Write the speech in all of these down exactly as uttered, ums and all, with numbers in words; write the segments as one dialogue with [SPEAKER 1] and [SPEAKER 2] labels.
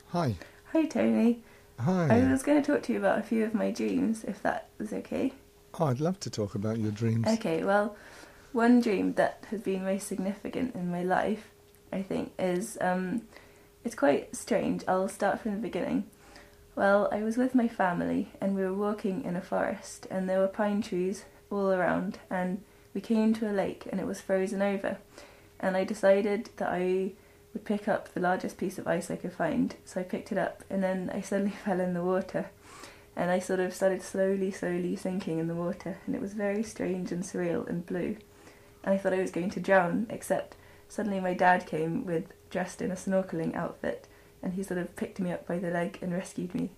[SPEAKER 1] Hi.
[SPEAKER 2] Hi Tony. I
[SPEAKER 1] Hi.
[SPEAKER 2] was going to talk to you about a few of my dreams, if that was okay.
[SPEAKER 1] Oh, I'd love to talk about your dreams.
[SPEAKER 2] Okay, well, one dream that has been most significant in my life, I think, is um, it's quite strange. I'll start from the beginning. Well, I was with my family and we were walking in a forest, and there were pine trees all around, and we came to a lake and it was frozen over. And I decided that I would pick up the largest piece of ice I could find. So I picked it up and then I suddenly fell in the water. And I sort of started slowly, slowly sinking in the water. And it was very strange and surreal and blue. And I thought I was going to drown, except suddenly my dad came with dressed in a snorkeling outfit. And he sort of picked me up by the leg and rescued me.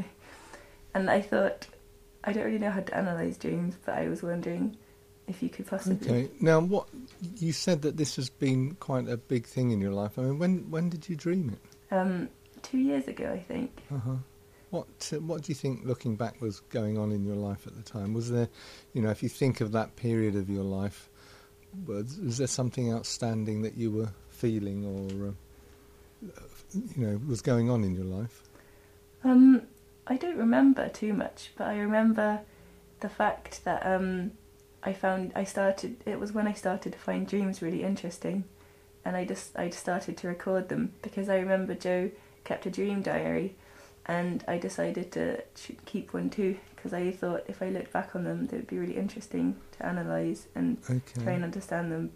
[SPEAKER 2] And I thought, I don't really know how to analyse dreams, but I was wondering if you could possibly...
[SPEAKER 1] Okay. Now, what you said that this has been quite a big thing in your life. I mean, when when did you dream it?
[SPEAKER 2] Um, two years ago, I think.
[SPEAKER 1] Uh-huh. What uh, what do you think, looking back, was going on in your life at the time? Was there, you know, if you think of that period of your life, was, was there something outstanding that you were feeling, or uh, you know, was going on in your life?
[SPEAKER 2] Um, I don't remember too much, but I remember the fact that um, I found I started. It was when I started to find dreams really interesting, and I just I started to record them because I remember Joe kept a dream diary, and I decided to keep one too because I thought if I looked back on them, they would be really interesting to analyse and
[SPEAKER 1] Okay.
[SPEAKER 2] try and understand them.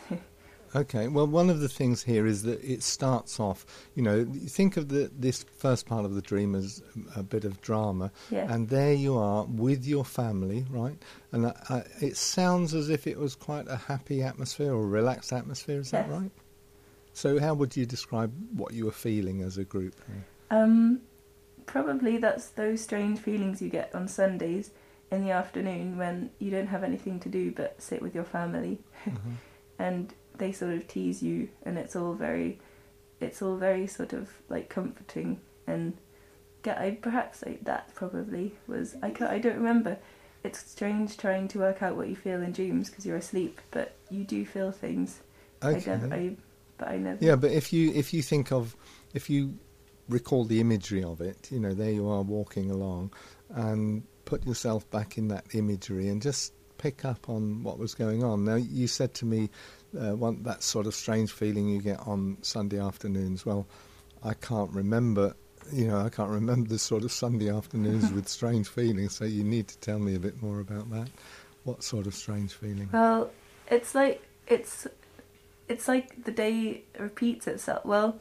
[SPEAKER 1] Okay, well, one of the things here is that it starts off, you know, you think of the, this first part of the dream as a bit of drama,
[SPEAKER 2] Yeah.
[SPEAKER 1] and there you are with your family, right? And uh, uh, it sounds as if it was quite a happy atmosphere or relaxed atmosphere, is that
[SPEAKER 2] Yes.
[SPEAKER 1] right? So how would you describe what you were feeling as a group?
[SPEAKER 2] Um, probably that's those strange feelings you get on Sundays in the afternoon when you don't have anything to do but sit with your family.
[SPEAKER 1] Uh-huh.
[SPEAKER 2] And they sort of tease you, and it's all very, it's all very sort of like comforting, and get I perhaps like that probably was I ca- I don't remember. It's strange trying to work out what you feel in dreams because you're asleep, but you do feel things.
[SPEAKER 1] Okay.
[SPEAKER 2] I never, I, but I never.
[SPEAKER 1] Yeah, but if you if you think of, if you recall the imagery of it, you know, there you are walking along, and put yourself back in that imagery and just pick up on what was going on. Now, you said to me, uh, one, that sort of strange feeling you get on Sunday afternoons. Well, I can't remember, you know, I can't remember the sort of Sunday afternoons with strange feelings, so you need to tell me a bit more about that. What sort of strange feeling?
[SPEAKER 2] Well, it's like it's it's like the day repeats itself. Well,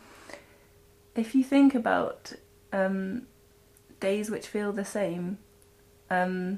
[SPEAKER 2] if you think about um, days which feel the same, um,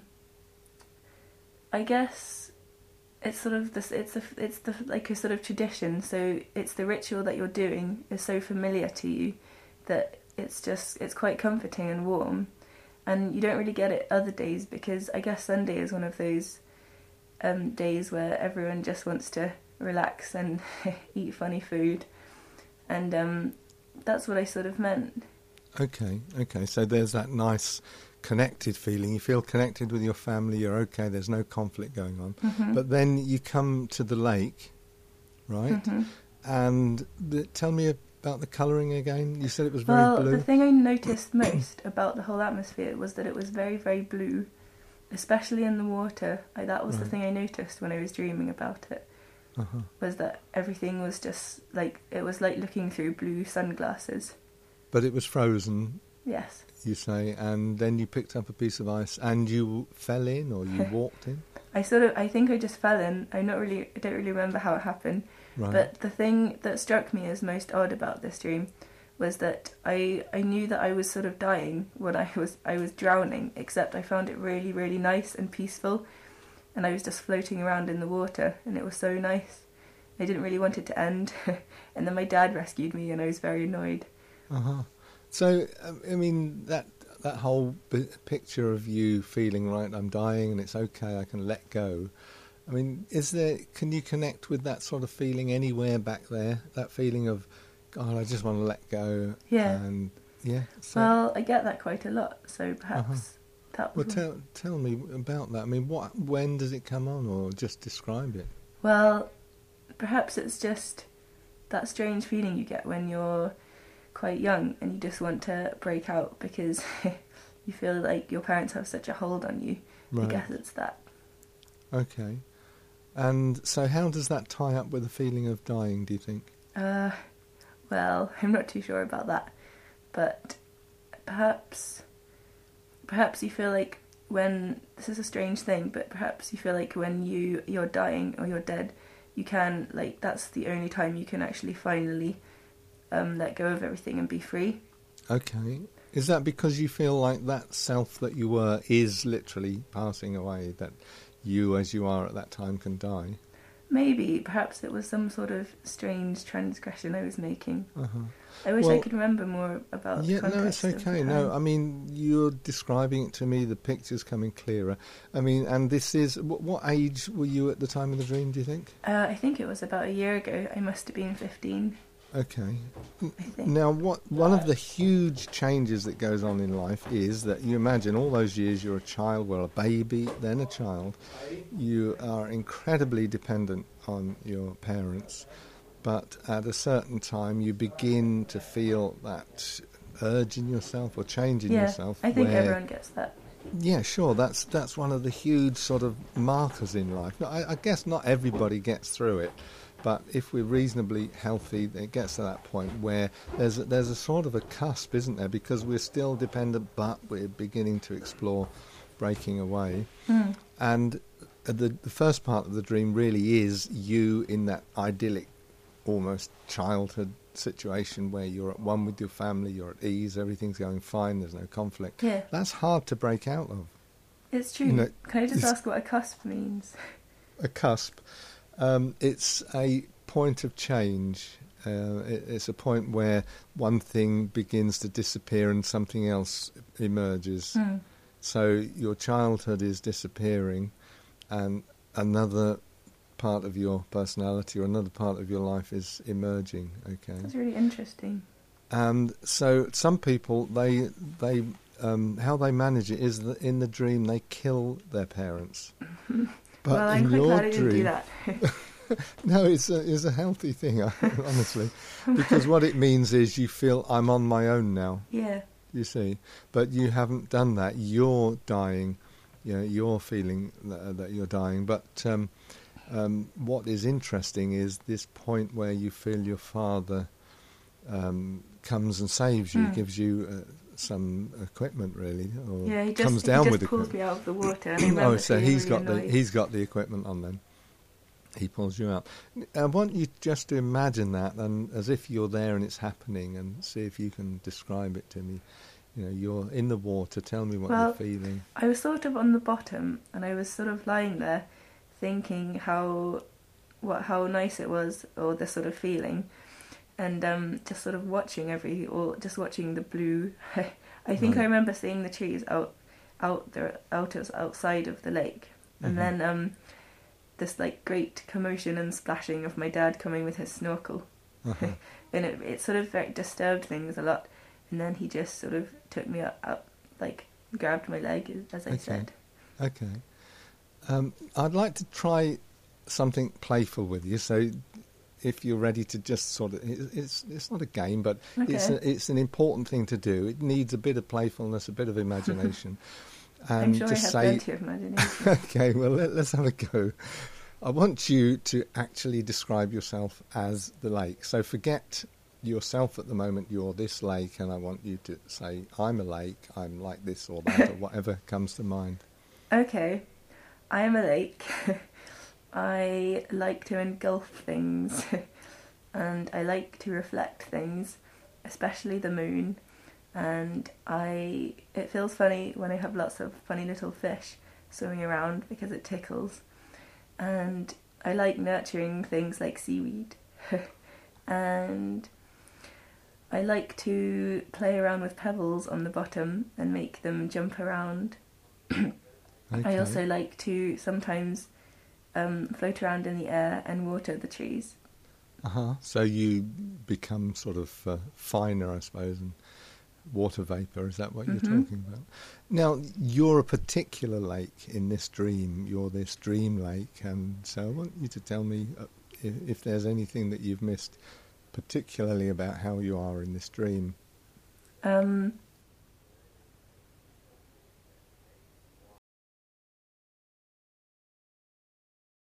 [SPEAKER 2] I guess it's sort of this. It's a, it's the like a sort of tradition. So it's the ritual that you're doing is so familiar to you that it's just it's quite comforting and warm, and you don't really get it other days because I guess Sunday is one of those um, days where everyone just wants to relax and eat funny food, and um, that's what I sort of meant.
[SPEAKER 1] Okay, okay. So there's that nice connected feeling. You feel connected with your family. You're okay. There's no conflict going on.
[SPEAKER 2] Mm-hmm.
[SPEAKER 1] But then you come to the lake, right?
[SPEAKER 2] Mm-hmm.
[SPEAKER 1] And the, tell me about the colouring again. You said it was very
[SPEAKER 2] Well,
[SPEAKER 1] blue.
[SPEAKER 2] the thing I noticed most about the whole atmosphere was that it was very, very blue, especially in the water. I, that was
[SPEAKER 1] Right.
[SPEAKER 2] the thing I noticed when I was dreaming about it.
[SPEAKER 1] Uh-huh.
[SPEAKER 2] Was that everything was just like it was like looking through blue sunglasses.
[SPEAKER 1] But it was frozen,
[SPEAKER 2] Yes.
[SPEAKER 1] you say, and then you picked up a piece of ice and you fell in, or you walked in.
[SPEAKER 2] I sort of I think I just fell in. I'm not really I don't really remember how it happened.
[SPEAKER 1] Right.
[SPEAKER 2] But the thing that struck me as most odd about this dream was that I I knew that I was sort of dying when I was I was drowning, except I found it really, really nice and peaceful, and I was just floating around in the water, and it was so nice. I didn't really want it to end, and then my dad rescued me, and I was very annoyed.
[SPEAKER 1] Uh-huh. So, um, I mean, that that whole b- picture of you feeling, right, I'm dying and it's okay, I can let go. I mean, is there, can you connect with that sort of feeling anywhere back there? That feeling of, God, I just want to let go.
[SPEAKER 2] Yeah.
[SPEAKER 1] And, yeah. So,
[SPEAKER 2] Well, I get that quite a lot, so perhaps
[SPEAKER 1] Uh-huh.
[SPEAKER 2] that
[SPEAKER 1] well,
[SPEAKER 2] was...
[SPEAKER 1] tell, tell me about that. I mean, what, when does it come on, or just describe it?
[SPEAKER 2] Well, perhaps it's just that strange feeling you get when you're quite young and you just want to break out because you feel like your parents have such a hold on you.
[SPEAKER 1] Right.
[SPEAKER 2] I guess it's that.
[SPEAKER 1] Okay. And so how does that tie up with the feeling of dying, do you think?
[SPEAKER 2] Uh, well, I'm not too sure about that. But perhaps, perhaps you feel like when, this is a strange thing, but perhaps you feel like when you, you're dying or you're dead, you can, like, that's the only time you can actually finally um, let go of everything and be free.
[SPEAKER 1] Okay. Is that because you feel like that self that you were is literally passing away, that you as you are at that time can die?
[SPEAKER 2] Maybe, perhaps it was some sort of strange transgression I was making.
[SPEAKER 1] Uh-huh.
[SPEAKER 2] I wish
[SPEAKER 1] Well,
[SPEAKER 2] I could remember more about
[SPEAKER 1] yeah,
[SPEAKER 2] the context
[SPEAKER 1] no, it's
[SPEAKER 2] of the
[SPEAKER 1] okay.
[SPEAKER 2] time.
[SPEAKER 1] No, I mean, you're describing it to me, the picture's coming clearer. I mean, and this is, what, what age were you at the time of the dream, do you think?
[SPEAKER 2] Uh, I think it was about a year ago. I must have been fifteen.
[SPEAKER 1] Okay.
[SPEAKER 2] I think.
[SPEAKER 1] Now, what one of the huge changes that goes on in life is that you imagine all those years you're a child, well, a baby, then a child. You are incredibly dependent on your parents, but at a certain time you begin to feel that urge in yourself or change in
[SPEAKER 2] yeah,
[SPEAKER 1] yourself.
[SPEAKER 2] I think
[SPEAKER 1] where,
[SPEAKER 2] everyone gets that.
[SPEAKER 1] Yeah, sure. That's that's one of the huge sort of markers in life. Now, I, I guess not everybody gets through it. But if we're reasonably healthy, it gets to that point where there's a, there's a sort of a cusp, isn't there? Because we're still dependent, but we're beginning to explore breaking away.
[SPEAKER 2] Mm.
[SPEAKER 1] And the, the first part of the dream really is you in that idyllic, almost childhood situation where you're at one with your family, you're at ease, everything's going fine, there's no conflict.
[SPEAKER 2] Yeah.
[SPEAKER 1] That's hard to break out of.
[SPEAKER 2] It's true.
[SPEAKER 1] You know,
[SPEAKER 2] Can I just
[SPEAKER 1] it's-
[SPEAKER 2] ask what a cusp means?
[SPEAKER 1] A cusp. Um, it's a point of change. Uh, it, it's a point where one thing begins to disappear and something else emerges.
[SPEAKER 2] Mm.
[SPEAKER 1] So your childhood is disappearing and another part of your personality or another part of your life is emerging. Okay.
[SPEAKER 2] That's really interesting.
[SPEAKER 1] And so some people, they they um, how they manage it is that in the dream they kill their parents. But
[SPEAKER 2] well, I'm
[SPEAKER 1] in
[SPEAKER 2] quite
[SPEAKER 1] your
[SPEAKER 2] glad I didn't do
[SPEAKER 1] dream,
[SPEAKER 2] that.
[SPEAKER 1] no, it's a, it's a healthy thing, honestly, because what it means is you feel I'm on my own now.
[SPEAKER 2] Yeah.
[SPEAKER 1] You see, but you haven't done that. You're dying. You know, you're feeling that, that you're dying. But um, um, what is interesting is this point where you feel your father um, comes and saves you,
[SPEAKER 2] Mm.
[SPEAKER 1] gives you uh, some equipment, really, or
[SPEAKER 2] Yeah, he just,
[SPEAKER 1] comes down
[SPEAKER 2] he
[SPEAKER 1] with
[SPEAKER 2] just pulls
[SPEAKER 1] equipment.
[SPEAKER 2] me out of the water. And I remember
[SPEAKER 1] Oh, so
[SPEAKER 2] feeling
[SPEAKER 1] he's
[SPEAKER 2] really
[SPEAKER 1] got the
[SPEAKER 2] annoyed.
[SPEAKER 1] he's got the equipment on then. He pulls you out. I want you just to imagine that, and as if you're there and it's happening, and see if you can describe it to me. You know, you're in the water. Tell me what
[SPEAKER 2] Well,
[SPEAKER 1] you're feeling.
[SPEAKER 2] I was sort of on the bottom, and I was sort of lying there, thinking how, what how nice it was, or the sort of feeling, and um, just sort of watching every, or just watching the blue. I think
[SPEAKER 1] Right.
[SPEAKER 2] I remember seeing the trees out, out there, out as outside of the lake, and
[SPEAKER 1] Mhm.
[SPEAKER 2] then um, this like great commotion and splashing of my dad coming with his snorkel,
[SPEAKER 1] Uh-huh.
[SPEAKER 2] and it it sort of very disturbed things a lot. And then he just sort of took me up, up like grabbed my leg, as I
[SPEAKER 1] Okay.
[SPEAKER 2] said.
[SPEAKER 1] Okay. Um, I'd like to try something playful with you. So, if you're ready to just sort of, it- it's it's not a game, but it's
[SPEAKER 2] Okay.
[SPEAKER 1] a, it's an important thing to do. It needs a bit of playfulness, a bit of imagination, and
[SPEAKER 2] I'm sure I
[SPEAKER 1] just
[SPEAKER 2] have
[SPEAKER 1] say,
[SPEAKER 2] plenty of imagination.
[SPEAKER 1] okay, well, let, let's have a go. I want you to actually describe yourself as the lake. So forget yourself at the moment, you're this lake, and I want you to say, I'm a lake, I'm like this or that, or whatever comes to mind.
[SPEAKER 2] Okay, I am a lake. I like to engulf things, and I like to reflect things, especially the moon. And I, it feels funny when I have lots of funny little fish swimming around because it tickles. And I like nurturing things like seaweed. And I like to play around with pebbles on the bottom and make them jump around. I
[SPEAKER 1] Okay.
[SPEAKER 2] also like to sometimes um, float around in the air and water the trees.
[SPEAKER 1] Uh-huh. So you become sort of uh, finer, I suppose, and water vapour, is that what you're
[SPEAKER 2] Mhm.
[SPEAKER 1] talking about? Now, you're a particular lake in this dream. You're this dream lake, and so I want you to tell me uh, if, if there's anything that you've missed particularly about how you are in this dream?
[SPEAKER 2] Um,